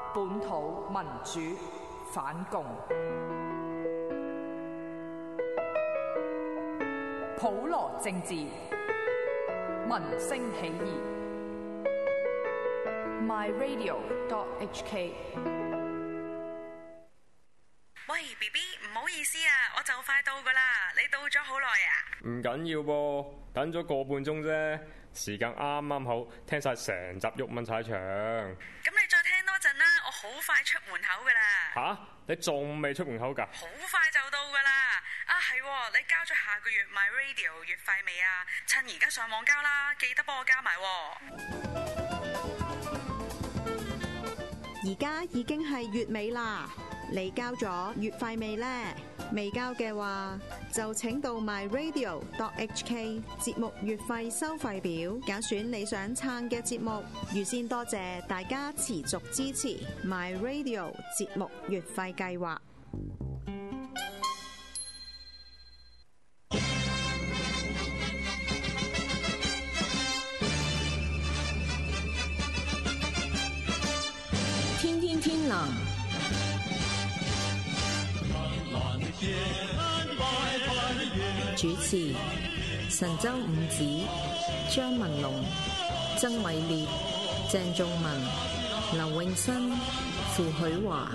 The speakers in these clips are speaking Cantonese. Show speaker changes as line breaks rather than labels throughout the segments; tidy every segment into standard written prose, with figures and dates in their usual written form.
本土民主反共，普羅政治，民聲起義。myradio.hk。
喂 BB， 唔好意思啊，我就快到噶啦，你到咗好耐啊？
唔緊要噃，等咗個半鐘啫，時間啱啱好，聽晒成集毓民踩場。
咁你再聽多陣啦，我好快出門口噶啦。
吓？你仲未出門口㗎？
好快就到噶啦。啊係，你交咗下個月 MyRadio 月費未啊？趁而家上網交啦，記得幫我交埋。
而家已經係月尾啦，你交咗月費未呢？未交嘅話，就請到 myradio.hk 節目月費收費表，揀選你想撐嘅節目。預先多謝大家持續支持 myradio 節目月費計劃。天藍主持神州五子張文龍、曾偉烈、鄭仲文、劉永新、傅許華。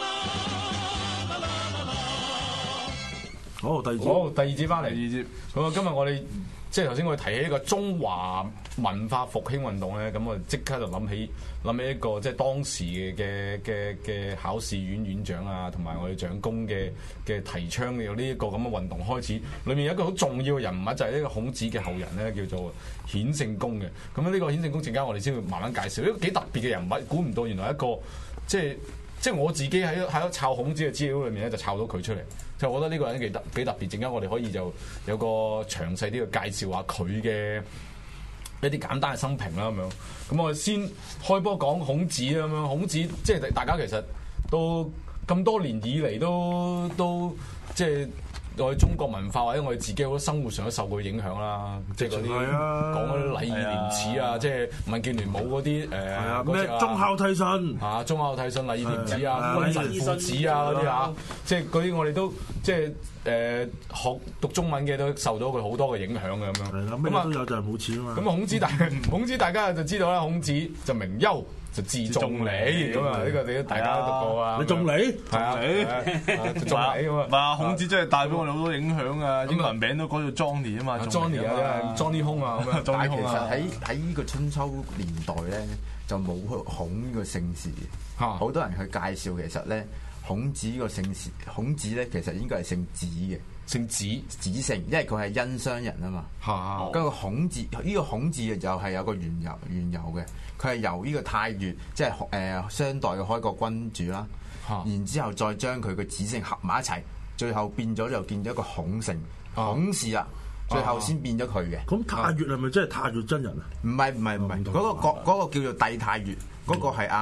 好，第二節翻嚟。咁啊，今日我哋即係頭先我哋提起呢個中華文化復興運動咧，咁我即刻就諗起一個即係當時嘅考試院院長啊，同埋我哋長工嘅提倡有呢一個咁嘅運動開始。裏面有一個好重要嘅人物就係呢個孔子嘅後人咧，叫做衍聖公嘅。咁呢個衍聖公陣間我哋先會慢慢介紹，一個幾特別嘅人物，估唔到原來一個即係我自己喺抄孔子嘅資料裏面咧，就抄到佢出嚟。就我覺得呢個人幾特別，陣間我哋可以就有個詳細啲嘅介紹下佢嘅一啲簡單嘅生平啦咁樣。咁我哋先開波講孔子啦咁樣。孔子即係大家其實都咁多年以嚟都即係我哋中國文化或者我哋自己好多生活上都受過影響啦。即係嗰啲講嗰啲禮義廉恥啊，即係民建聯舞嗰啲
咩忠孝悌信
啊，忠孝悌信、禮義廉恥啊、君臣父子啊嗰啲啊，即係嗰啲我哋都即係學讀中文嘅都受到佢好多嘅影響嘅咁樣。
係啦，咩都有就係冇錢啊嘛。
咁啊，孔子大家就知道啦，孔子就名丘，就字仲尼咁啊！呢個你大家都讀過啊。
你仲尼？
係啊，仲尼咁啊。
嗱，孔子真係帶俾我哋好多影響啊！英文名都改做 Johnny 啊嘛
，Johnny 啊，Johnny 空啊咁樣。
但係其實喺呢個春秋年代咧，就冇孔呢個姓氏。好多人去介紹，其實咧孔子呢個姓氏，孔子咧其實應該係姓子嘅。
姓子
姓，因為佢係殷商人啊嘛。嗰個孔字，呢個孔字就係有個緣由嘅。佢係由呢個太乙，即係商代嘅開國君主啦。然之後再將佢嘅子姓合埋一齊，最後變咗就見咗一個孔姓，孔氏啊。最後先變咗佢嘅。
咁太乙係咪真係太乙真人啊？
唔係，嗰個叫做帝太乙。嗰個係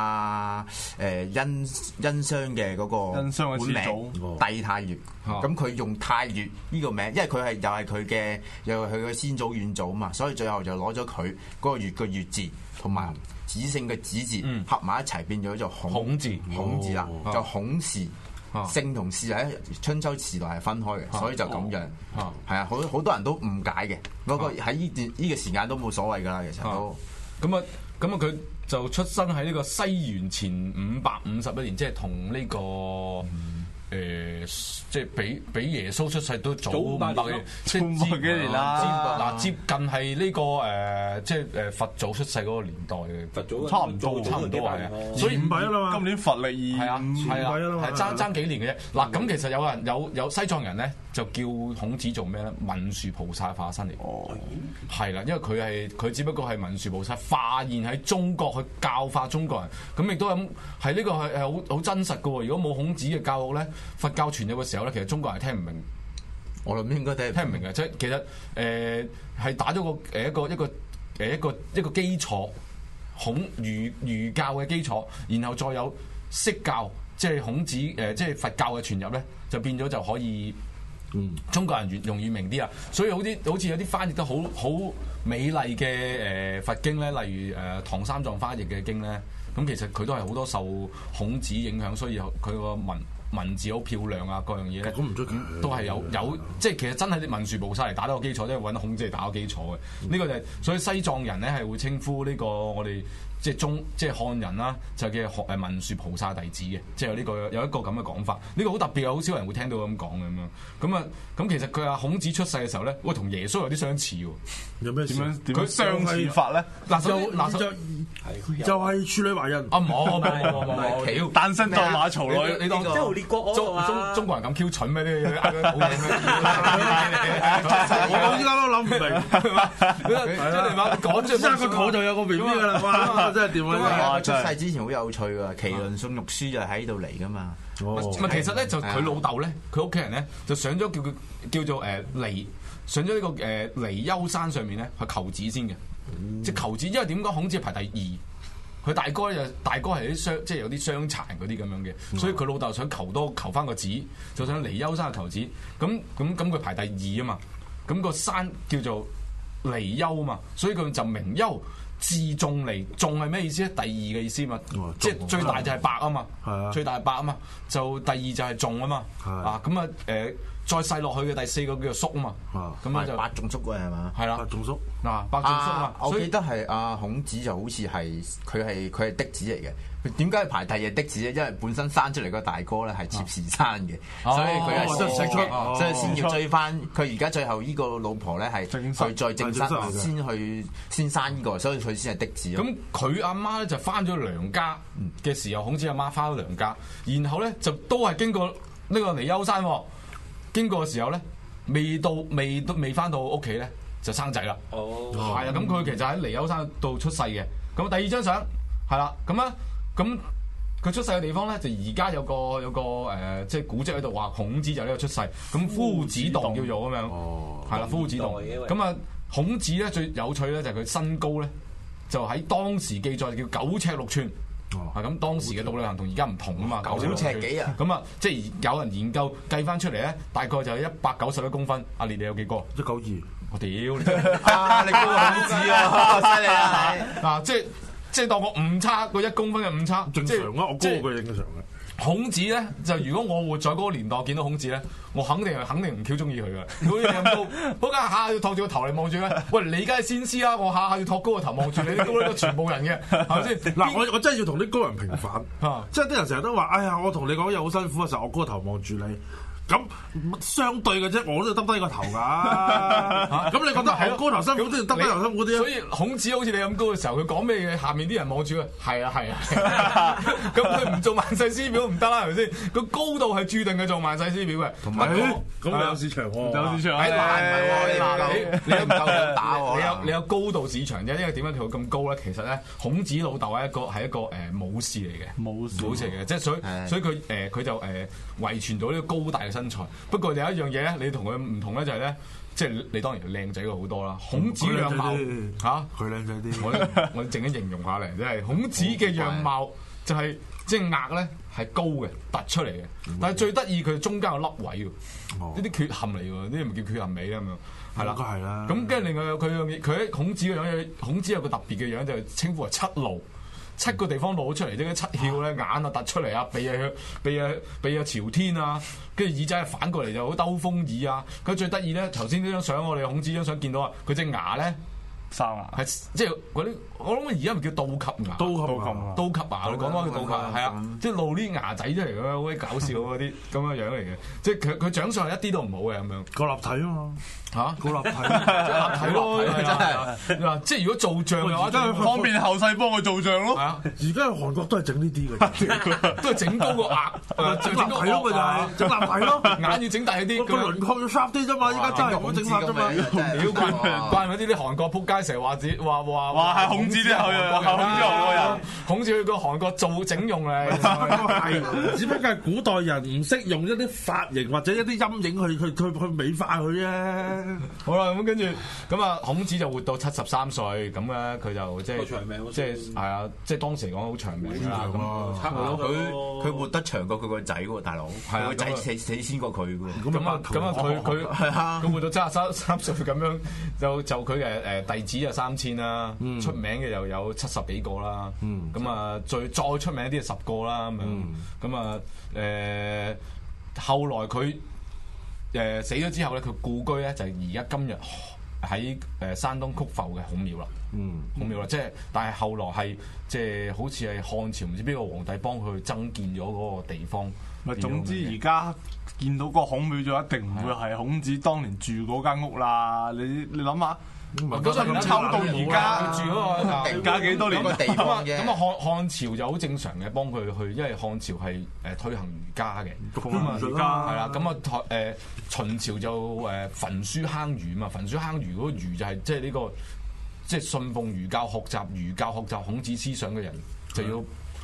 殷商嘅嗰個本名帝太乙，咁佢用太乙呢個名，因為佢又係佢嘅先祖遠祖嘛，所以最後就攞咗佢嗰個乙嘅乙字同埋子姓嘅子字合埋一齊變咗做孔字啦，就孔氏。姓同氏喺春秋時代係分開嘅，所以就咁樣。係啊，好多人都誤解嘅。不過喺呢個時間都冇所謂㗎啦，其實都。
咁啊，佢就出生喺呢個西元前551年，即係同呢個即係比耶穌出世都早500年，即係500幾年啦。嗱，接近係呢個即係佛祖出世嗰個年代嘅，佛祖差唔多係啊。所以
500啦嘛，
今年佛歷
係啊係爭幾年嘅啫。嗱，咁其實有人有西藏人咧，就叫孔子做咩咧？文殊菩薩化身嚟。係啦，因為佢只不過係文殊菩薩化現喺中國去教化中國人，咁亦都係呢個係好真實嘅喎。如果冇孔子嘅教育咧，佛教傳入嘅時候咧，其實中國人係聽唔明。
我諗應該聽
唔明嘅，即係其實係打咗一個基礎，儒教嘅基礎，然後再有釋教，即係孔子即係佛教嘅傳入咧，就變咗就可以。中國人容易明啲啊，所以好似有啲翻譯得好美麗嘅佛經咧，例如唐三藏翻譯嘅經咧， 咁其實佢都係好多受孔子影響，所以佢個文字好漂亮啊，各樣嘢咧，
咁唔出奇
都係有即係其實真係啲文殊菩薩嚟打到個基礎，即係揾孔子嚟打個基礎嘅。呢個就係所以西藏人咧係會稱呼呢個我哋即係漢人啦，就叫文殊菩薩弟子嘅，即係有一個咁嘅講法。呢個好特別啊，好少人會聽到咁講嘅咁樣。咁其實佢話孔子出世嘅時候咧，喂同耶穌有啲相似喎。
有咩
點樣相似法咧？
就係處女懷孕。
啊冇，
誕生在馬槽裏，
你當
即係列國
中國人咁 Q 蠢咩？呢啲
我依家都諗唔明，
即係你話講出
生個肚就有個 BB 㗎啦，哇！真係掂啊！
出世之前好有趣㗎，麒麟送肉書就喺度嚟㗎嘛。
其實咧就佢老豆咧，佢屋企人咧就上咗叫做上咗呢個離憂山上面咧去求子先嘅，即係求子，因為點講孔子係排第二，佢大哥係即係有啲傷殘嗰啲咁樣嘅，所以佢老豆想求翻個子，就想離憂山求子，咁佢排第二啊嘛，咁個山叫做離憂啊嘛，所以佢就名憂。自重離，重係咩意思咧？第二嘅意思嘛，即係最大就係伯啊嘛，最大係伯啊嘛，就第二就係重啊嘛，咁啊再細落去嘅第四個叫做叔啊嘛，咁樣就
伯仲叔嘅係嘛？
係啦，
伯仲叔
伯仲叔啊！
我記得係阿孔子就好似係佢係嫡子嚟嘅。點解排第二嫡子咧？因為本身生出嚟個大哥咧係妾侍生嘅，所以佢係先出，所以先要追翻佢。而家最後呢個老婆咧係佢再正室先生呢個，所以佢先係嫡子。
咁佢阿媽咧就翻咗娘家嘅時候，孔子阿媽翻咗娘家，然後咧就都係經過呢個離憂山，經過嘅時候咧未翻到屋企咧就生仔啦。係啊，咁佢其實喺離憂山度出世嘅。咁第二張相係啦，咁佢出世嘅地方咧，就而家有個即係古蹟喺度話孔子就呢個出世，咁夫子洞叫做咁樣，係啦，夫子洞。咁啊，孔子咧最有趣咧就係佢身高咧，就喺當時記載叫9尺6寸。咁當時嘅道旅行同而家唔同啊嘛
，9尺幾啊？
咁啊，即係有人研究計翻出嚟咧，大概就係191公分。阿列你有幾高？192。我屌你！
你高過孔子啊，犀利啊！
嗱，即係當我誤差個1公分嘅誤差，
正常啊，我高過佢正常嘅。
孔子咧就如果我活在嗰個年代見到孔子咧，我肯定唔 Q 中意佢嘅。如果你咁高，嗰家下下要托住個頭嚟望住咧，喂，你梗係先師啦，我下下要托高個頭望住你，啲高呢個全部人嘅，係咪先？
嗱，我真係要同啲高人平反，即係啲人成日都話，哎呀，我同你講嘢好辛苦嘅時候，我高個頭望住你。咁相對嘅啫，我都要耷低個頭㗎。咁你覺得我高頭辛苦都要耷低頭辛苦啲啊？
所以孔子好似你咁高嘅時候，佢講咩嘢，下面啲人望住佢，係啊。咁佢唔做萬世師表唔得啦，係咪先？個高度係注定佢做萬世師表嘅。
同埋咁有市場喎，
有市場。
你唔夠膽打喎。你有高度市場啫，因為點解佢會咁高咧？其實咧，孔子老豆係一個武士嚟嘅，武士嚟嘅，即係所以佢就遺傳咗呢個高大嘅身材。不過有一樣嘢咧，你同佢唔同咧，就係咧，即係你當然靚仔過好多啦。孔子樣貌嚇，
佢靚仔啲。
我正經形容下嚟，即係孔子嘅樣貌就係即係額咧係高嘅，突出嚟嘅。但係最得意佢中間有凹位喎，呢啲缺陷嚟喎，呢啲唔叫缺陷美啦咁樣。係啦，
係啦。咁
跟住另外佢喺孔子嘅樣，孔子有個特別嘅樣就係稱呼為七露。7個地方攞出嚟，即係7竅咧，眼啊突出嚟啊，鼻啊朝天啊，跟住耳仔反過嚟就好兜風耳啊。佢最得意咧，頭先呢張相我哋孔子張相見到啊，佢隻牙咧
生牙
係即係嗰啲，我諗而家唔叫倒及牙，倒及牙，你講翻佢倒及係啊，即係露啲牙仔出嚟咁樣，好鬼搞笑嗰啲咁嘅樣嚟嘅，即係佢長相係一啲都唔好嘅咁樣，
個立體啊嘛。個立體，
立體咯，真係嗱，即係如果做像嘅話，真係
方便後世幫佢做像咯。
係啊，而家韓國都係整呢啲嘅，
都係整高個額，
整立體咯，咪就係整立體咯，
眼要整大啲，
個輪廓要 sharp 啲啫嘛。依家真係好整法啫嘛。
怪唔得啲韓國撲街成日話
係孔子啲後人，
孔子去過韓國做整容嚟，
係，只不過係古代人唔識用一啲髮型或者一啲陰影去美化佢啫。
好啦，咁跟住咁啊，孔子子就活到73歲，咁咧佢就即係係啊，即係當時嚟講好長命啦。
佢活得長過佢個仔喎，大佬。係啊，個仔死先過佢喎。
咁啊，佢活到73歲咁樣，就佢嘅弟子就3000啦，出名嘅又有70幾個啦。咁啊，再出名啲就10個啦咁樣。咁啊後來佢死咗之後咧，佢故居咧就係而家今日喺山東曲阜嘅孔廟啦。孔廟啦，即係但係後來係即係好似係漢朝唔知邊個皇帝幫佢增建咗嗰個地方。
總之而家見到個孔廟就一定唔會係孔子當年住嗰間屋啦。你諗下。咁抽到而家住嗰個定價幾多年嘅地方啫。
咁啊漢朝就好正常嘅，幫佢去，因為漢朝係推行儒家嘅。
儒家
係啦。咁啊秦朝就焚書坑儒嘛。焚書坑儒嗰個儒就係即係呢個即係信奉儒教、學習孔子思想嘅人，就要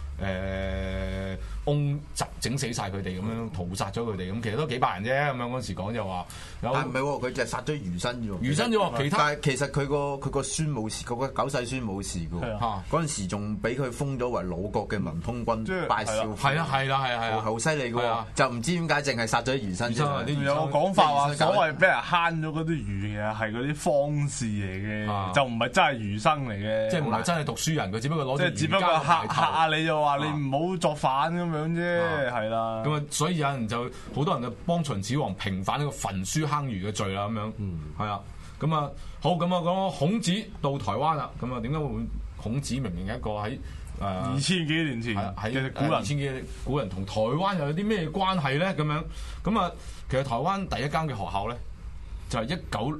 整死晒佢哋咁樣，屠殺咗佢哋咁，其實都幾百人啫。咁樣嗰時講就話，但
唔係喎，佢就係殺咗餘生啫喎。
餘生啫喎，
但係其實佢個孫冇事，嗰個九世孫冇事嘅喎。嗰陣時仲俾佢封咗為魯國嘅文通君拜少府。係啊， 好犀利嘅喎。就唔知點解淨係殺咗餘生啫。
有個講法話，所謂俾人慳咗嗰啲餘嘅係嗰啲方士嚟嘅，就唔係真係餘生嚟嘅。
即係唔係真係讀書人，佢只不過攞
即係只不過嚇下你就話你唔好作反咁樣啫，係啦。
咁啊，所以有人就好多人就幫秦始皇平反呢個焚書坑儒嘅罪啦，咁樣。係啊，咁啊好，咁啊講孔子到台灣啦，咁啊點解會孔子明明係一個喺
2000幾年前
喺古人2000幾古人同台灣又有啲咩關係咧？咁樣咁啊，其實台灣第一間嘅學校咧就係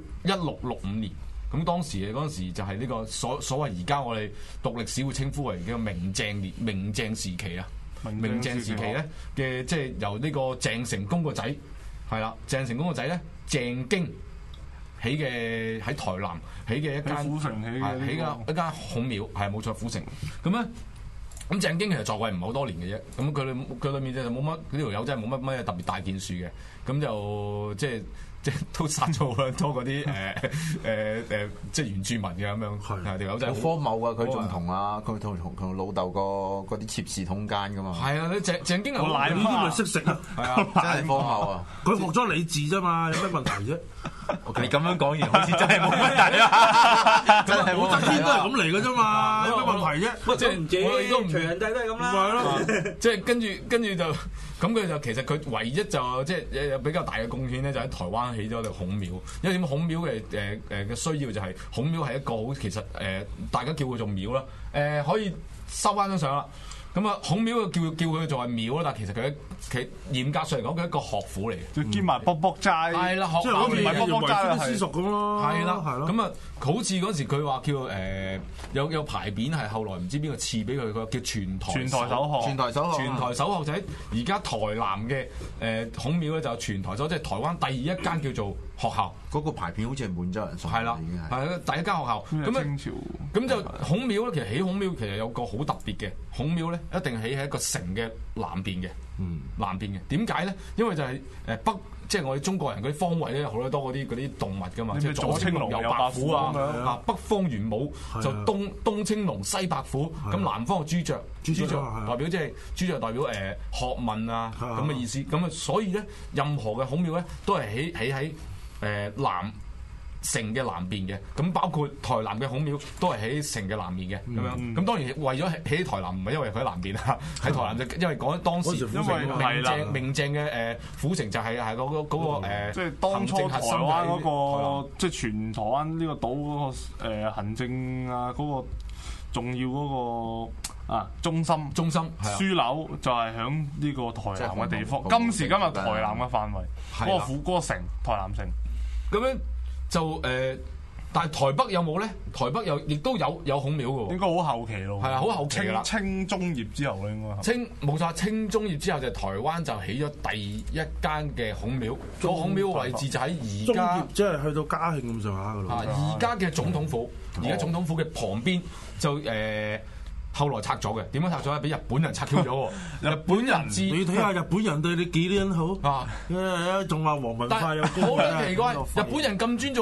1665年。咁當時嗰陣時就係呢個所謂而家我哋讀歷史會稱呼為叫明鄭時期啊。明鄭時期咧嘅即係由呢個鄭成功個仔係啦，鄭成功個仔咧鄭經起嘅喺台南起嘅一間起嘅一間孔廟係冇錯，府城咁咧。咁鄭經其實在位唔係好多年嘅啫，咁佢裏面就冇乜呢條友真係冇乜特別大件事嘅，咁就即係都殺咗好多嗰啲即係原住民嘅咁樣，係條友真係
好荒謬啊！佢仲同老豆個嗰啲妾侍通奸噶嘛？
係啊，鄭經
我奶呢啲咪識食啊！
係啊，真係荒謬啊！
佢學咗理智啫嘛，有咩問題啫？
你咁樣講完，好似真係冇問題啊！
真係武則天都係咁嚟嘅啫嘛，有咩問題啫？
即係唔知，
隋煬帝都係咁啦。
係咯，即
係跟住就咁佢就其實佢唯一就即係有比較大嘅貢獻咧，就喺台灣起咗條孔廟。因為點孔廟嘅嘅需要就係孔廟係一個好其實大家叫佢做廟啦。可以收翻張相啦。咁啊，孔廟叫佢做係廟啦，但係其實佢嚴格上嚟講，佢係一個學府嚟嘅，
兼埋卜卜齋。
係啦，
即係好似唔係卜卜齋私塾咁咯。
係啦，咁啊，好似嗰時佢話叫有牌匾係後來唔知邊個賜俾佢，佢叫全台首學就喺而家台南嘅孔廟咧，就全台首，即係台灣第一間叫做學校。
嗰個牌匾好似係滿洲人送。
係啦，係第一間學校。咁就孔廟咧，其實起孔廟其實有個好特別嘅，孔廟咧一定起喺一個城嘅南邊嘅。南邊嘅點解咧？因為就係北，即係我哋中國人嗰啲方位咧，有好多嗰啲動物噶嘛，即係左青龍右白虎啊！北方玄武就東青龍西白虎，咁南方係朱雀代表即係朱雀代表學問啊咁嘅意思。咁啊，所以咧任何嘅孔廟咧都係起喺南城嘅南邊嘅，咁包括台南嘅孔廟都係喺城嘅南面嘅咁樣。咁當然為咗起台南唔係因為佢喺南邊啊，喺台南就因為講當時明鄭嘅府城就係嗰個
即係當初台灣嗰個即係全台灣呢個島嗰個行政啊嗰個重要嗰個啊中心樞紐就係響呢個台南嘅地方。今時今日台南嘅範圍嗰個府嗰個城台南城
咁樣。就但係台北有冇咧？台北亦都有孔廟嘅喎。
應該好後期咯。係啊，好後期啦。清中葉之後咧，應該
冇錯。清中葉之後就台灣就起咗第一間嘅孔廟。個孔廟位置就喺而家，
即係去到嘉慶咁上下嘅咯。
而家嘅總統府，而家總統府嘅旁邊就後來拆咗嘅，點樣拆咗咧？俾日本人拆咗喎！日本人
你睇下日本人對你幾好啊！仲話皇文化有功。
好奇怪，日本人咁尊重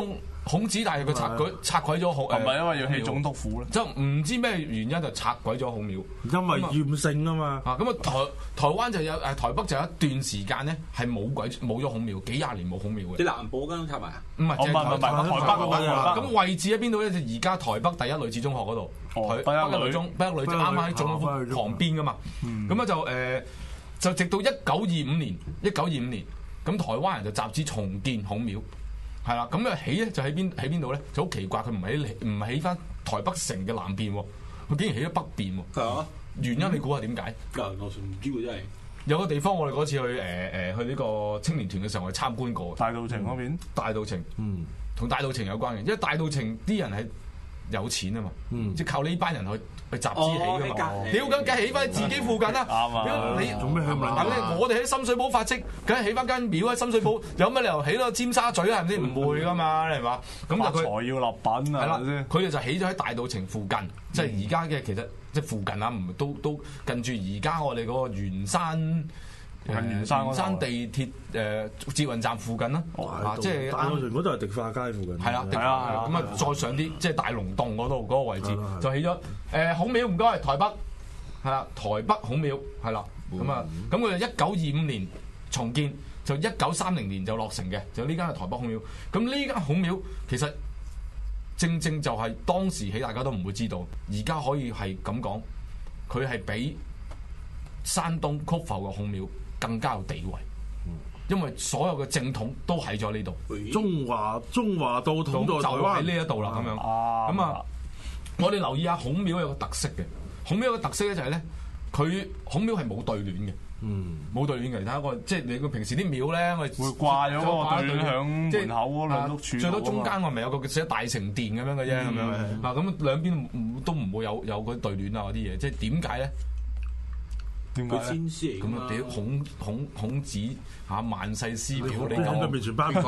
孔子，但係佢拆毀咗孔，
係咪因為要起總督府咧？
就唔知咩原因就拆毀咗孔廟，
因為厭勝啊嘛。
咁啊台灣就有台北就有一段時間咧係冇咗孔廟，幾廿年冇孔廟嘅。
即南部嗰間都拆埋啊？
唔係，
台北
咁位置喺邊度咧？就而家台北第一女子中學嗰度，北一女中啱啱喺總統府旁邊噶嘛。咁啊就直到1925年，咁台灣人就集資重建孔廟，係啦。咁啊起咧就喺邊度咧？就好奇怪，佢唔起翻台北城嘅南邊喎，佢竟然起咗北邊喎。
係啊，
原因你估下點解？
我唔知喎，真係。
有個地方我哋嗰次去呢個青年團嘅時候，我哋參觀過。
大稻埕嗰邊？
大稻埕，同大稻埕有關嘅，因為大稻埕啲人係有錢啊嘛，即係靠呢班人去集資起噶嘛。屌梗係起翻自己附近啦。
啱啊！
你做咩向我哋喺深水埗發跡，梗係起翻間廟喺深水埗，有乜理由起到尖沙咀啊？係咪先？唔會噶嘛，係嘛？咁就佢
財要立品啊！係啦，
佢哋就起咗喺大稻埕附近，即係而家嘅其實即係附近啊，唔都近住而家我哋嗰個圓山地鐵捷運站附近啦，即係
大稻埕嗰度係迪化街附近。
係啦，咁啊再上啲即係大龍洞嗰度嗰個位置就起咗孔廟，唔該，台北係啦，台北孔廟係啦，咁佢就1925年重建，就1930年就落成嘅，就呢間係台北孔廟。咁呢間孔廟其實正就係當時起大家都唔會知道，而家可以係咁講，佢係比山東曲阜嘅孔廟更加有地位，因為所有嘅正統都喺咗呢度。
中華道統在台灣
就喺呢一度啦，咁樣。咁啊，我哋留意下孔廟有個特色嘅，孔廟有個特色咧就係咧，佢孔廟係冇對聯嘅，冇對聯嘅。睇下個即係你平時啲廟咧，我哋
會掛咗個對聯響門口嗰兩碌柱，
最多中間我咪有個寫大成殿咁樣嘅啫，咁樣。嗱咁兩邊都唔會有嗰啲對聯啊嗰啲嘢，即係點解咧？
佢先師嚟㗎嘛？
咁啊屌孔子嚇萬世師表，你
咁嘅面前班門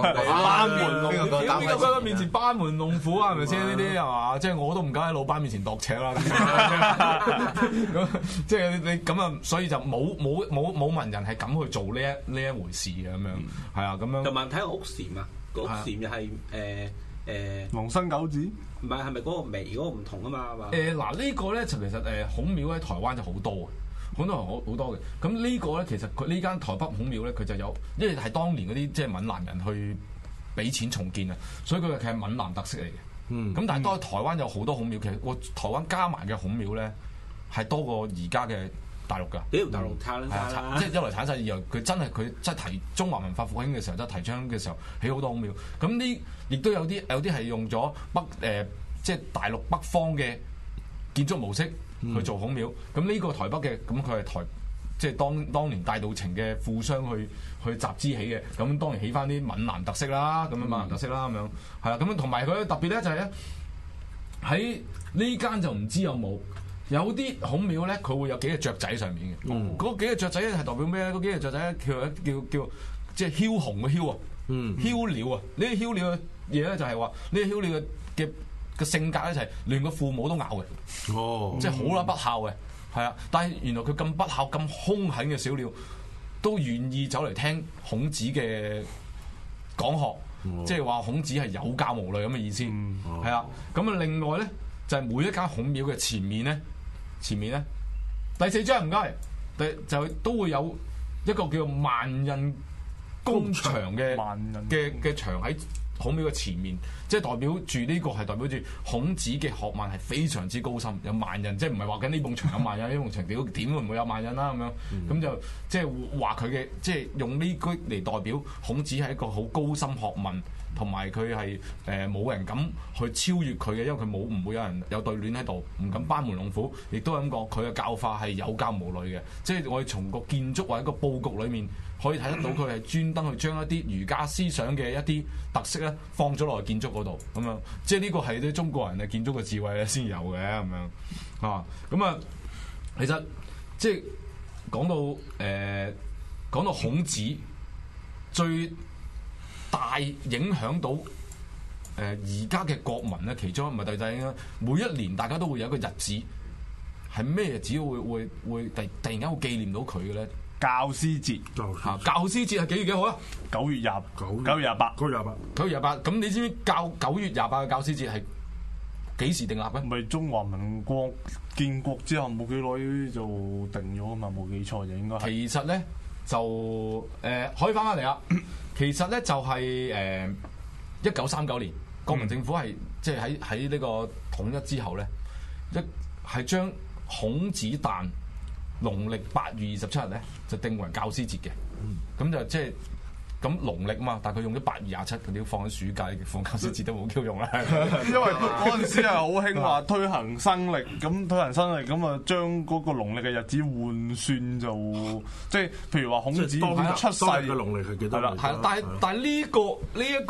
面前班門弄斧啊，係咪先？呢啲係嘛？即係我都唔敢喺老闆面前度尺啦。咁即係你咁啊，所以就冇文人係咁去做呢一回事嘅咁樣，係啊咁樣。
同埋睇個屋簷啊，個屋簷又係
龍生九子，
唔係咪嗰個眉嗰個唔同啊嘛？
嗱呢個咧就其實孔廟喺台灣就好多嘅。好多嘅，咁呢個咧其實佢呢間台北孔廟咧，佢就有，因為係當年嗰啲即係閩南人去俾錢重建啊，所以佢係閩南特色嚟嘅。咁但係當台灣有好多孔廟，其實台灣加埋嘅孔廟咧係多過而家嘅大陸㗎。
大陸產啦，
即係一來產晒，二來佢真係提中華文化復興嘅時候，即係提倡嘅時候起好多孔廟。咁呢亦都有啲係用咗即係大陸北方嘅建築模式。去做孔廟，咁呢個台北嘅，咁佢係即係當年大稻埕嘅富商去集資起嘅，咁當然起翻啲閩南特色啦，咁樣閩南特色啦，咁樣係啦，咁樣同埋佢特別咧就係咧喺呢間就唔知有啲孔廟咧，佢會有幾隻雀仔上面嘅，嗰幾隻雀仔咧係代表咩咧？嗰幾隻雀仔咧叫即係梟雄嘅梟啊，梟鳥啊，呢啲梟鳥嘅嘢咧就係話呢啲梟鳥嘅性格咧就係連個父母都咬嘅，即係好啦不孝嘅，係啊！但係原來佢咁不孝、咁兇狠嘅小鳥，都願意走嚟聽孔子嘅講學，即係話孔子係有教無類咁嘅意思，係啊！咁啊，另外咧就係每一間孔廟嘅前面咧，第4章唔該，就都會有一個叫萬仞宮牆嘅牆喺孔廟嘅前面，即係代表住呢個係代表住孔子嘅學問係非常之高深，有萬仞，即係唔係話緊呢埲牆有萬仞，呢埲牆點會唔會有萬仞啦咁樣？咁就即係話佢嘅，即係用呢句嚟代表孔子係一個好高深學問，同埋佢係冇人敢去超越佢嘅，因為佢唔會有人有對聯喺度，唔敢班門弄斧，亦都係咁講，佢嘅教化係有教無類嘅，即係我哋從個建築或者個佈局裏面可以睇得到佢係專登去將一啲儒家思想嘅一啲特色咧放咗落去建築嗰度，咁樣即係呢個係啲中國人嘅建築嘅智慧咧先有嘅咁樣啊，咁啊其實即係講到孔子最大影響到而家嘅國民咧，其中唔係第仔啦，每一年大家都會有一個日子，係咩日子會突然間會紀念到佢嘅咧？
教師節。
教師節係幾月幾號啊
？9月28。
9月28。
咁你知唔知9月28嘅教師節係幾時定立嘅？
咪中華民國建國之後冇幾耐就定咗啊嘛，冇記錯就應該。
其實咧就可以翻嚟啦。其實咧就係1939年國民政府係即係喺呢個統一之後咧，係將孔子誕農曆8月27日咧就定為教師節嘅。咁就即係。咁農曆嘛，但係佢用咗8月27，佢哋放喺暑假放教師節都冇 Q 用啦。
因為嗰陣時係好興話推行新曆，咁推行新曆咁啊，將嗰個農曆嘅日子換算就即係譬如話孔子出世
嘅農曆係幾多？
係啦，但係呢一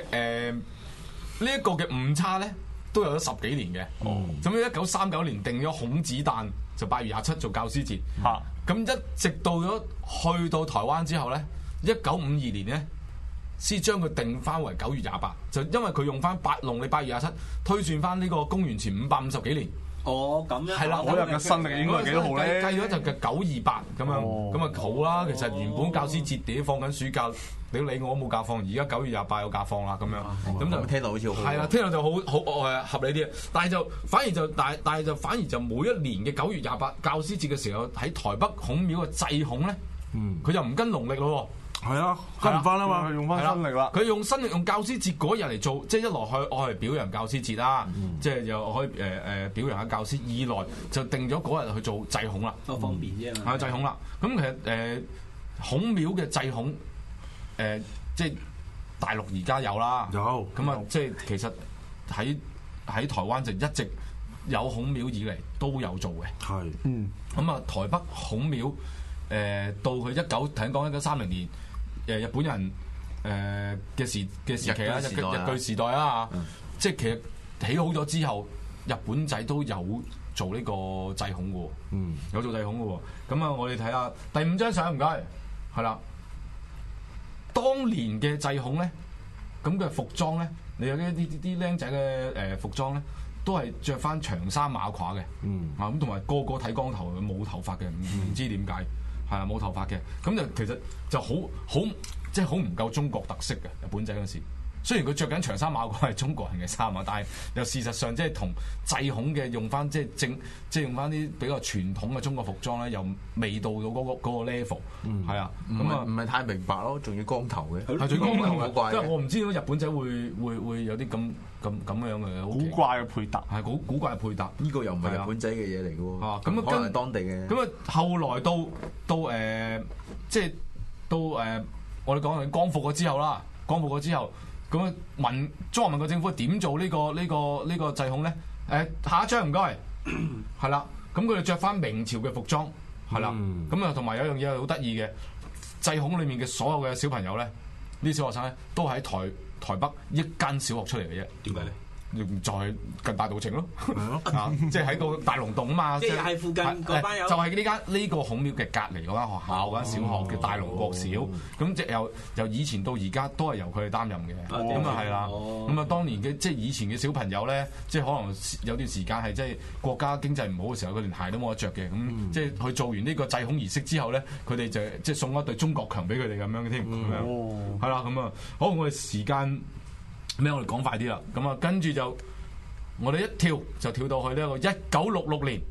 個嘅誤差咧，都有咗10幾年嘅。咁1939年定咗孔子誕就8月27做教師節。咁一直到咗去到台灣之後咧。1952年咧，先將佢定翻為9月28，就因為佢用翻農曆8月27推算翻呢個公元前550幾年。
哦，咁樣
係啦，
嗰日嘅新曆應該係幾多號咧？
計咗就嘅928咁樣，咁啊好啦。其實原本教師節點放緊暑假，你理我都冇假放，而家9月28有假放啦，咁樣咁就
聽到好似好係
啦，聽到就好合理啲。但係就反而就每一年嘅9月28教師節嘅時候，喺台北孔廟嘅祭孔咧，佢就唔跟農曆咯。
係啊，跟唔翻啊嘛，
用翻新曆啦。
佢用新曆用教師節嗰日嚟做，即係一來我係表揚教師節啦，即係又可以表揚下教師；二來就定咗嗰日去做祭孔啦，
都方便啫。
係祭孔啦。咁其實孔廟嘅祭孔即係大陸而家有啦，
有
咁啊，即係其實喺台灣就一直有孔廟以嚟都有做嘅。
係，
咁啊，台北孔廟到佢1930年。日本人嘅時期啦，日據時代啦嚇，即係其實起好咗之後，日本仔都有做呢個祭孔嘅喎，有做祭孔嘅喎。咁啊，我哋睇下第5張相，唔該，係啦。當年嘅祭孔咧，咁嘅服裝咧，你有啲僆仔嘅服裝咧，都係着翻長衫馬褂嘅，咁同埋個睇光頭冇頭髮嘅，唔知點解。係啊，冇頭髮嘅，咁就其實就好即係好唔夠中國特色嘅日本仔嗰時。雖然佢着緊長衫馬褂係中國人嘅衫啊，但係又事實上即係同祭孔嘅用翻即係用翻啲比較傳統嘅中國服裝咧，又未到嗰個 level。係啊，咁啊
唔係太明白咯，仲要光頭嘅，
係仲要光頭
嘅，
即係我唔知點解日本仔會有啲咁樣嘅
古怪嘅配搭，
係古怪嘅配搭。
呢個又唔係日本仔嘅嘢嚟嘅喎。
咁
可能係當地嘅。
咁啊，後來到即係到我哋講光復咗之後啦，咁啊中華民國政府點做呢個祭孔咧？下一張唔該，係啦。咁佢哋着翻明朝嘅服裝，係啦。咁啊，同埋有樣嘢係好得意嘅，祭孔裏面嘅所有嘅小朋友咧，呢啲小學生咧，都喺台北一間小學出嚟嘅啫。點解咧？就係近大稻埕咯，即係喺個大龍洞啊嘛，
即係喺附近嗰班友，
就係呢個孔廟嘅隔離嗰間學校嗰間小學叫大龍國小，咁即係由以前到而家都係由佢哋擔任嘅，咁啊係啦，咁啊當年嘅即係以前嘅小朋友咧，即係可能有段時間係即係國家經濟唔好嘅時候，佢連鞋都冇得着嘅，咁即係去做完呢個祭孔儀式之後咧，佢哋就即係送一對中國強俾佢哋咁樣嘅添，咁樣係啦，咁啊好，我哋時間。咩？我哋講快啲啦，咁啊，跟住就我哋一跳就跳到去呢個1966年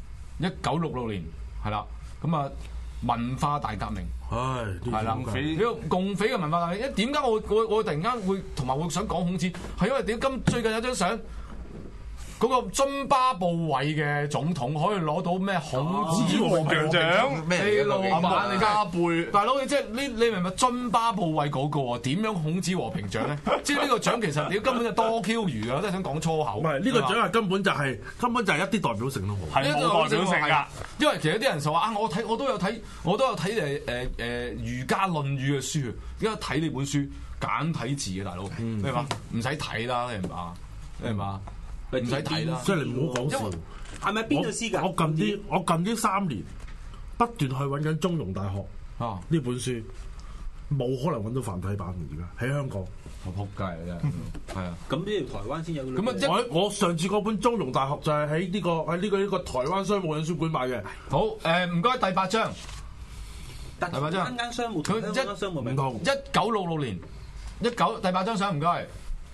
，1966年係啦，咁啊文化大革命，係啦，呢個共匪嘅文化革命，點解我突然間會同埋會想講孔子？係因為最近有張相。嗰個津巴布韋嘅總統可以攞到咩孔子和平獎？咩老板加貝？大佬，即係你明唔明津巴布韋嗰個啊？點樣孔子和平獎咧？即係呢個獎其實你根本就多 Q 餘啊！我都係想講粗口。唔係呢個獎係根本就係一啲代表性都冇，
係冇代表性㗎。
因為其實有啲人就話啊，我都有睇儒家論語嘅書，點解睇呢本書簡體字嘅大佬？咩話唔使睇啦？你明嘛？唔使睇啦，
即係你唔好講笑。
係咪邊度詩㗎？
我近呢3年不斷去揾緊中庸大學呢本書，冇可能揾到繁體版而家喺香港。
我撲街啊真係，係啊。
咁呢條台灣先有。
咁啊，我上次嗰本中庸大學就係喺呢個台灣商務印書館買嘅。
好唔該第8張。
但
第八張
間商務
佢
商務唔同。
1966年第八張相唔該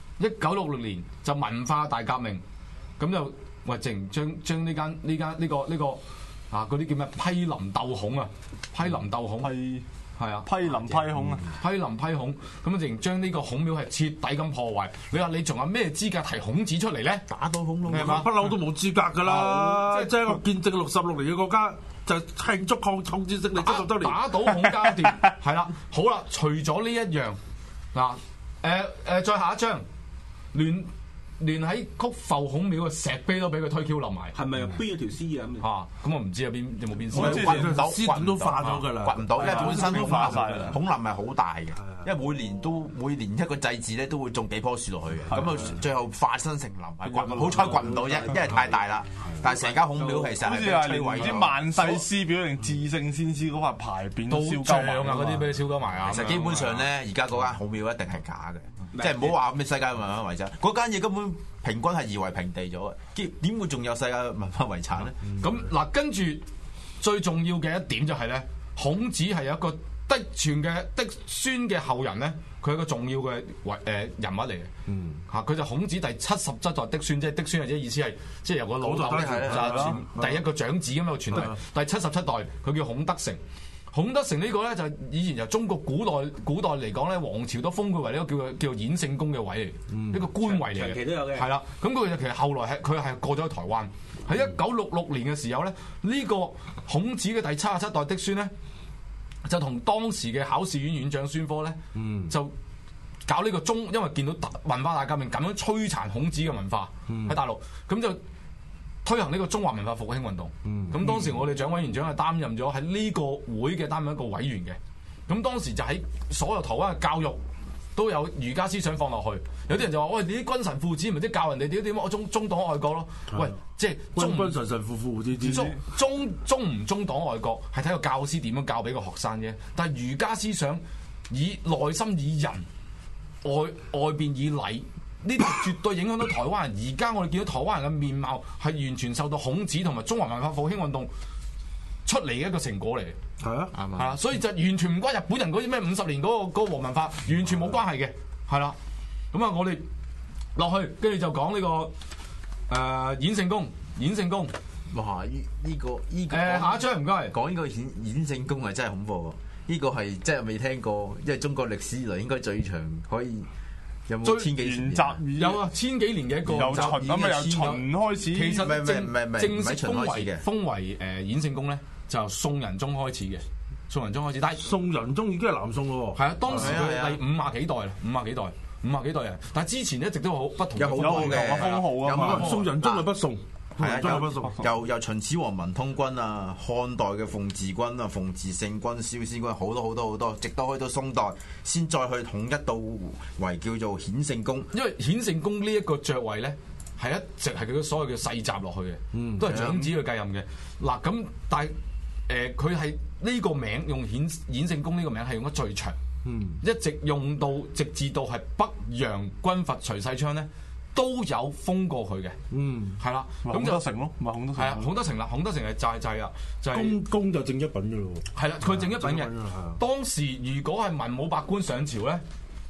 ，1966年就文化大革命，咁就喂淨將呢個啊嗰啲叫咩批林鬥孔啊，批林鬥孔係啊，
批林批孔啊，
批林批孔，咁啊淨將呢個孔廟係徹底咁破壞。你話你仲有咩資格提孔子出嚟咧？
打倒孔窿，
係嘛？
不嬲都冇資格噶啦，即係一個建政66年嘅國家。就慶祝抗戰勝利70周年，
打倒孔家奪係啦。好啦，除咗呢一樣嗱，再下一張連喺曲阜孔廟嘅石碑都俾佢推 Q 冧埋，
係咪邊有條屍啊？
咁我唔知有冇邊
屍，掘唔到，
屍都化咗㗎啦，
掘唔到，因為本身
都化晒啦。
孔林係好大嘅，因為每年一個祭祀咧都會種幾棵樹落去嘅，咁啊最後化身成林，好彩掘唔到啫，因為太大啦。但係成間孔廟其實
好似係連啲萬世師表定至聖先師嗰塊牌匾都燒鳩埋
嗰啲俾你燒鳩埋啊！
其實基本上咧，而家嗰間孔廟一定係假嘅。即係唔好話咩世界文化遺產，嗰間嘢根本平均係夷為平地咗嘅，點會仲有世界文化遺產咧？
咁嗱，跟住最重要嘅一點就係咧，孔子係有一個嫡傳嘅嫡孫嘅後人咧，佢係一個重要嘅人物嚟嘅。佢就孔子第77代嫡孫，即係嫡孫或者意思係即係由個老豆傳第一個長子咁樣傳嚟。第77代佢叫孔德成。孔德成呢個咧就以前由中國古代嚟講咧，王朝都封佢為呢個叫做衍聖公嘅位嚟，一個官位嚟嘅。
長期都有嘅。
係啦，咁佢其實後來佢係過咗去台灣。喺1966年嘅時候咧，呢個孔子嘅第77代嫡孫咧，就同當時嘅考試院院長孫科咧，就搞呢個因為見到文化大革命咁樣摧殘孔子嘅文化喺大陸，咁就推行呢個中華文化復興運動，咁當時我哋蔣委員長係擔任咗喺呢個會嘅擔任一個委員嘅，咁當時就喺所有台灣嘅教育都有儒家思想放落去，有啲人就話：喂，你啲君臣父子咪即係教人哋點樣中黨愛國咯？喂，即係
君臣父子
中黨愛國係睇個教師點樣教俾個學生啫，但係儒家思想以內心以仁，外邊以禮。呢啲絕對影響到台灣人。而家我哋見到台灣人嘅面貌係完全受到孔子同埋中華文化復興運動出嚟嘅一個成果嚟。
係啊，
係啦，所以就完全唔關日本人嗰啲咩50年嗰個皇文化，完全冇關係嘅。係啦，咁啊，我哋落去跟住就講呢個衍聖公。
哇！呢個
下一張唔該，
講呢個衍聖公係真係恐怖喎。呢個係真係未聽過，因為中國歷史以來應該最長可以。有冇千幾年？
有啊，千幾年嘅一個
由秦開始。
其實正式封為衍聖公咧，就宋仁宗開始嘅。但係
宋仁宗已經係南宋咯喎。
係啊，當時佢第50幾代啦，50幾代人。但係之前一直都好不同，
有好多嘅
封號啊。
宋仁宗係北宋。
係啊，由秦始皇文通君啊，漢代嘅鳳治君啊，鳳治聖君、蕭仙君，好多，直到去到宋代先再去統一到為叫做衍聖公。
因為衍聖公呢一個爵位咧，係一直係佢所謂嘅世襲落去嘅，都係長子去繼任嘅。嗱咁，但係佢係呢個名用衍聖公呢個名係用得最長，一直用到直至到係北洋軍閥徐世昌咧。都有封過佢嘅，係啦，咁
孔德成咯，咪孔德成。
係啊，孔德成啦，孔德成係就係啊，就係
公就正一品嘅咯喎。係
啦，佢正一品嘅。當時如果係文武百官上朝咧，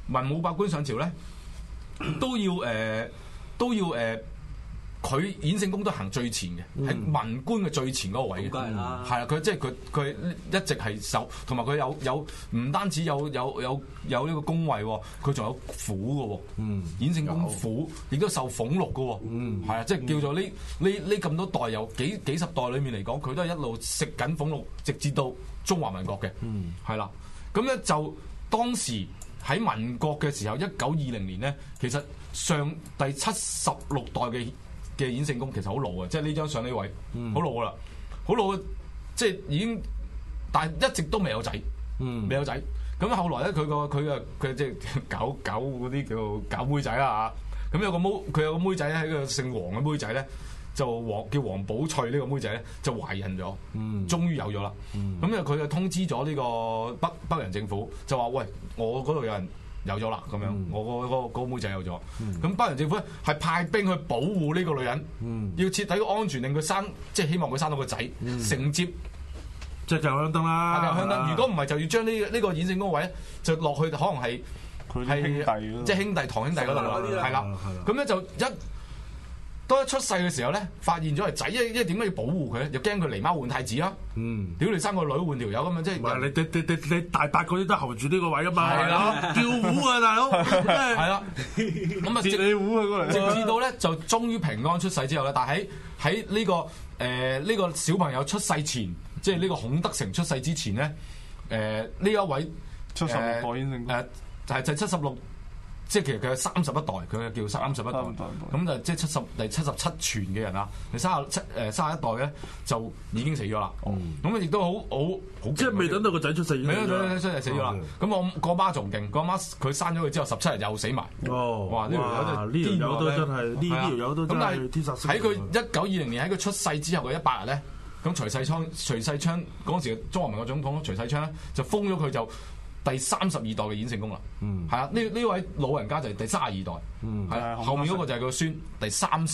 都要佢衍聖公都行最前嘅，喺文官嘅最前嗰個位嘅。
梗係啦，
係啊，佢即係佢一直係受，同埋佢有唔單止有呢個公位喎，佢仲有府嘅喎。衍聖公府亦都受俸祿嘅喎。係啊，即係叫做呢咁多代，有幾十代裏面嚟講，佢都係一路食緊俸祿，直至到中華民國嘅。係啦，咁咧就當時喺民國嘅時候，1920年咧，其實第76代嘅衍聖公其實好老嘅，即係呢張相呢位好老噶啦，好老，即係已經，但係一直都未有仔，未有仔。咁後來咧，佢即係搞嗰啲叫搞妹仔啦嚇。咁佢有個妹仔咧，喺個姓黃嘅妹仔咧，就叫黃寶翠呢個妹仔咧，就懷孕咗，終於有咗啦。咁佢就通知咗呢個北洋政府，就話：喂，我嗰度有人有咗啦，咁樣，我個妹仔有咗。咁北洋政府咧係派兵去保護呢個女人，要徹底個安全，令佢生，即係希望佢生到個仔，承接
即係繼續香燈啦，
繼續香燈。如果唔係，就要將呢個衍聖公位咧，就落去可能係
佢兄弟，
即係兄弟堂兄弟嗰度啦，係啦。咁咧就當一出世嘅時候咧，發現咗係仔，因為點解要保護佢咧？又驚佢狸貓換太子啦。屌你生個女換條友咁樣，即係
唔係你大伯嗰啲都候住呢個位噶嘛？係啦，叫虎啊大佬，係
啦。咁啊，
接你虎啊過嚟。
直至到咧就終於平安出世之後咧，但係喺呢個小朋友出世前，即係呢個孔德成出世之前咧，呢一位
76代衍聖公
就76。即係其實佢有31代，佢叫31代，咁就即係第77傳嘅人啊，第31代咧就已經死咗啦。咁亦都好，
即係未等到個仔出世，
未等到出世死咗啦。咁我個媽仲勁，個媽佢生咗佢之後17日又死埋。哇！呢條友都真係呢條友都真係天殺星。喺佢1920年喺佢出世之後嘅100日咧，咁徐世昌嗰陣時嘅中華民國總統徐世昌咧就封咗佢就第32代嘅衍聖公啦，係啊，呢位老人家就係第32代，係啊，後面嗰個就係佢個孫，第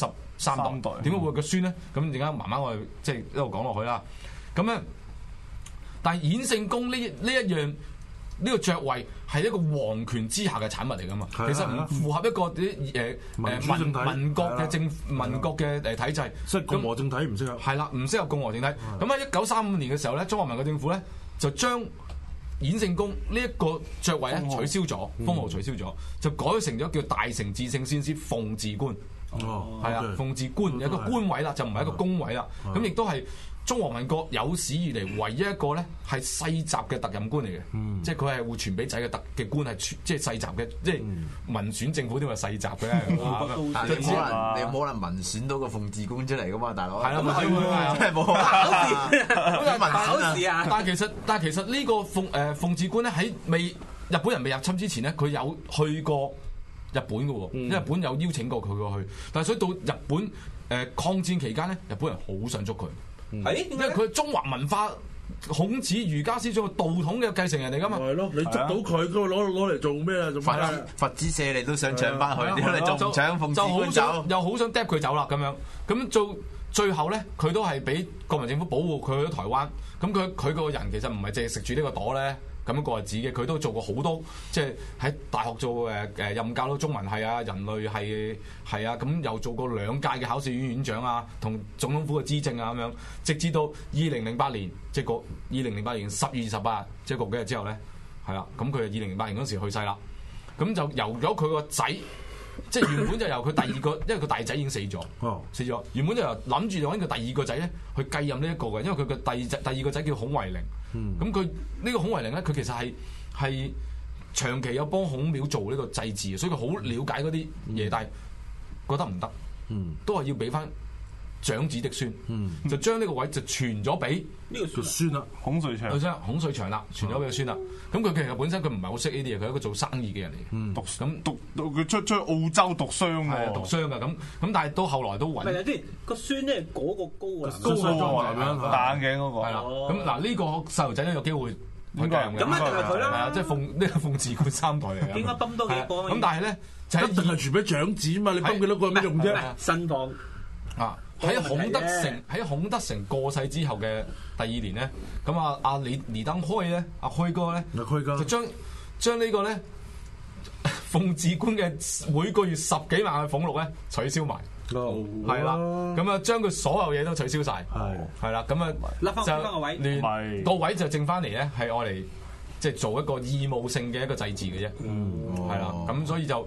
33代。點解會有個孫咧？咁陣間慢慢我哋即係一路講落去啦。咁咧，但係衍聖公呢個爵位係一個皇權之下嘅產物嚟噶嘛，其實唔符合一個民國嘅體制，
即係共和政體唔適合。
係啦，唔適合共和政體。咁喺1935年嘅時候咧，中華民國政府咧就將衍聖公呢一個爵位咧取消咗，封號取消咗，就改成咗叫大成至聖先師奉祀官。係啊，奉祀官有一個官位啦，就唔係一個公位啦。咁亦都係中華民國有史以嚟唯一一個咧係世襲嘅特任官嚟嘅，即係佢係會傳俾仔嘅官係即係世襲嘅，即係民選政府點話世襲嘅？
但係你冇可能民選到個奉祀官出嚟噶嘛，大佬？係
啦，
真係冇
考試啊！但係其實呢個奉祀官咧喺日本人未入侵之前咧，佢有去過日本嘅喎，因為日本有邀請過佢過去，但係所以到日本抗戰期間咧，日本人好想捉佢，因為佢係中華文化孔子儒家思想嘅道統嘅繼承人嚟噶嘛。係咯，你捉到佢，佢攞嚟做咩啊？做
佛子舍利都想搶翻去，點解你仲唔搶奉祀官走？
又好想 drop 佢走啦咁樣，咁最後咧，佢都係俾國民政府保護，佢去咗台灣。咁佢個人其實唔係淨係食住呢個朵咧。咁樣過日子嘅，佢都做過好多，即係喺大學做任教到中文系啊、人類係啊，咁又做過2屆嘅考試院院長啊，同總統府嘅資政啊咁樣，直至到2008年，即係個2008年10月28日，即係個幾日之後咧，係啦，咁佢係2008年嗰時去世啦，咁就由咗佢個仔，即係原本就由佢第二個，因為佢大仔已經死咗，原本就由諗住揾佢第二個仔咧去繼任呢一個嘅，因為佢嘅第二個仔叫孔維寧。咁佢呢個孔維寧咧，佢其實係長期有幫孔廟做呢個祭祀，所以佢好了解嗰啲嘢，但係覺得唔得，都係要俾翻長子的孫，就將呢個位就傳咗俾
呢個孫啦，
孔瑞祥，
孔瑞祥啦，傳咗俾個孫啦。咁佢其實本身佢唔係好識呢啲嘢，佢係一個做生意嘅人嚟嘅，
讀佢出去澳洲讀商喎，
讀商㗎咁，但係到後來都揾。
係即係個孫咧嗰個高啊，
戴眼鏡嗰個
係啦。咁嗱呢個細路仔都有機會去繼任嘅，
咁一定係佢啦，
即係呢個奉祀官3代嚟嘅。
點解泵多幾個？
咁但係咧就
一定係傳俾長子嘛，你泵幾多個有咩用啫？
新房
啊！喺孔德成過世之後嘅第2年咧，咁阿李登輝咧，阿輝哥咧，就將呢個咧奉祀官嘅每個月10幾萬嘅俸祿咧取消埋，係啦，咁啊將佢所有嘢都取消晒，係啦，咁啊就個位就剩翻嚟咧，係愛嚟即係做一個義務性嘅一個祭祀嘅啫，係啦，咁所以就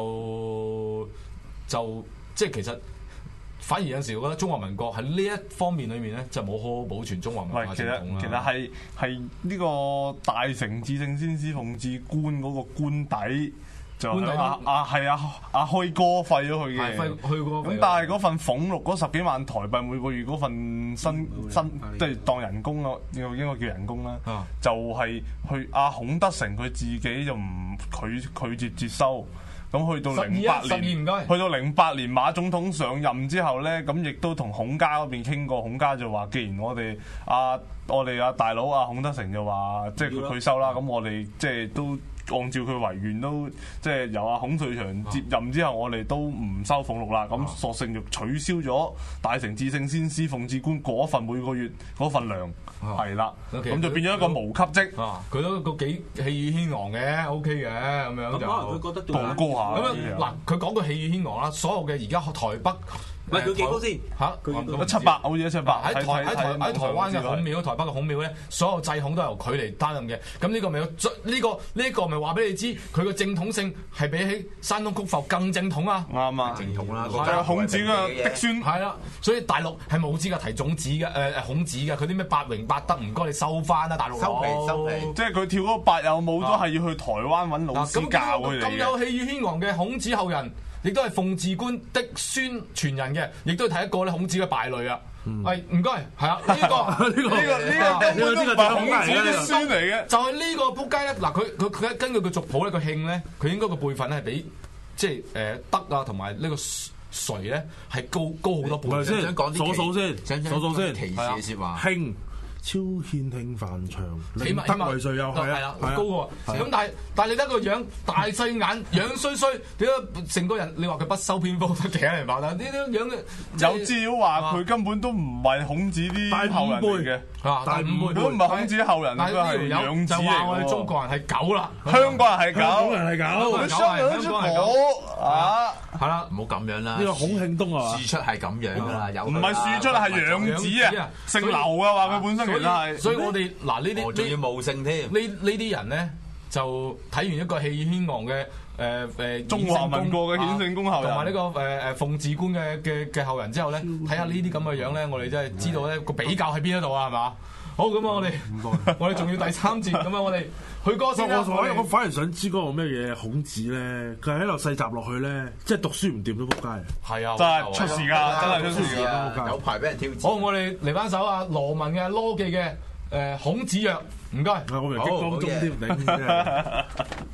即係其實。反而有時我覺得中華民國喺呢一方面裏面咧，就冇好好保存中華文化傳統啦。
其實係呢個大成至聖先師奉祀官嗰個官底就係阿開哥廢咗佢嘅。咁但係嗰份俸祿嗰10幾萬台幣每個月嗰份薪即係當人工咯，應該叫人工啦。就係去阿孔德成佢自己就唔拒絕接收。咁去到08年馬總統上任之後咧，咁亦都同孔家嗰邊傾過，孔家就話：既然我哋阿大佬阿孔德成就話，即係佢收啦，咁我哋即係都按照佢遺願都即係由阿孔瑞祥接任之後，我哋都唔收俸祿啦，咁索性就取消咗大成至聖先師奉旨官嗰份每個月嗰份糧，係啦，咁就變咗一個無級職。
佢都個幾氣宇軒昂嘅 OK 嘅咁樣就。
佢覺得
好高下。
咁樣嗱，佢講到氣宇軒昂啦，所有嘅而家台北。
唔係佢幾高先嚇？
佢700，好似1,700。喺
台灣嘅孔廟，台北嘅孔廟咧，所有祭孔都由佢嚟擔任嘅。咁呢個咪呢個咪話俾你知，佢嘅正統性係比起山東曲阜更正統啊！
啱啊，正統啦，
就係孔子嘅嫡孫。
係啦，所以大陸係冇資格提種子嘅孔子嘅，佢啲咩八榮八德唔該你收翻啦，大陸
收皮，
即係佢跳嗰個八又冇咗，係要去台灣揾老師教佢哋嘅。
咁有氣宇軒昂嘅孔子後人。亦都係奉旨官的孫傳人嘅，亦都係睇一個咧孔子嘅敗類啊！係唔該，係啊，呢個根本都唔係孔子嘅孫嚟嘅，就係呢個仆街咧。嗱，佢根據佢族譜咧，個慶咧，佢應該個輩分咧係比即係德啊同埋呢個隋咧係高好多輩。
先數數先，
歧視嘅説話。
慶超獻慶范長，
起碼
德為誰又係
啊，好高喎。咁但係你睇個樣大細眼，樣衰衰，點解成個人？你話佢不修邊幅，其他人話啦，呢啲樣嘅
有資料話佢根本都唔係孔子啲後人嚟嘅，
大五輩，
佢都唔係孔子後人，佢係養子嚟嘅。就話我哋中國人係狗啦，香港人係狗，
香港人係狗，
香港係狗啊！
係啦，
唔好咁樣啦。
呢個孔慶東啊，
庶出係咁樣㗎啦，有
唔係庶出係養子啊，姓劉啊話佢本身其實係。
所以我哋嗱呢啲，
仲要無姓添。
呢啲人咧就睇完一個氣宇軒昂嘅
中華民國嘅顯聖公後人，
同埋呢個奉旨官嘅後人之後咧，睇下呢啲咁嘅樣咧，我哋真係知道咧個比較喺邊一度啊，係嘛？好咁啊，我哋仲要第3節咁啊，我哋去歌先啦。
我反而想知嗰個咩嘢孔子咧，佢喺度細集落去咧，即係讀書唔掂都仆街。
係啊，
真係出事㗎，真係出事
㗎，有排俾人挑戰。
好，我哋嚟翻首啊，羅文嘅羅記嘅孔子曰，唔該。
我明激光中添，頂。